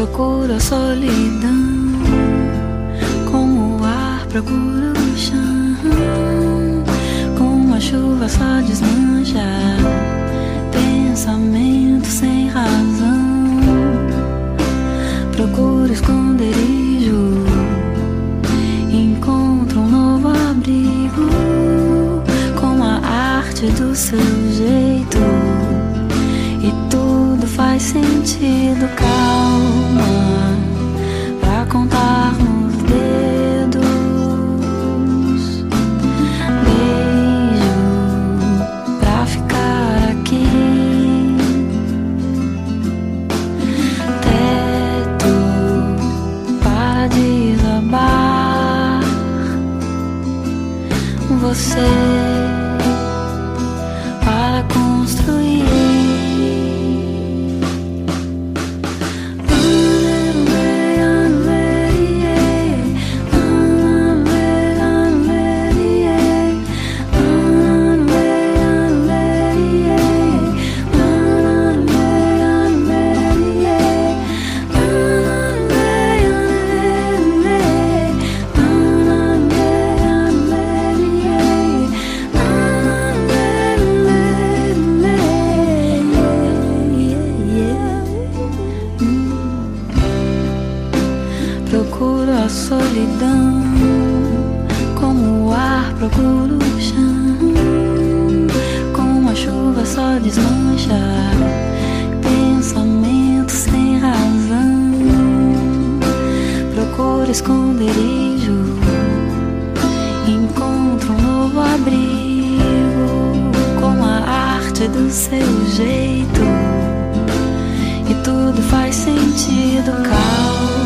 Procuro a solidão, como o ar procura o chão. Com a chuva só desmancha pensamento sem razão. Procuro esconderijo, encontro um novo abrigo, com a arte do seu jeito, e tudo faz sentido. Calma pra contar nos dedos. Beijo pra ficar aqui. Teto para desabar. Você para construir. Procuro a solidão, como o ar procura o chão. Com a chuva só desmancha pensamento sem razão. Procuro esconderijo, encontro um novo abrigo, com a arte do seu jeito, e tudo faz sentido. Calma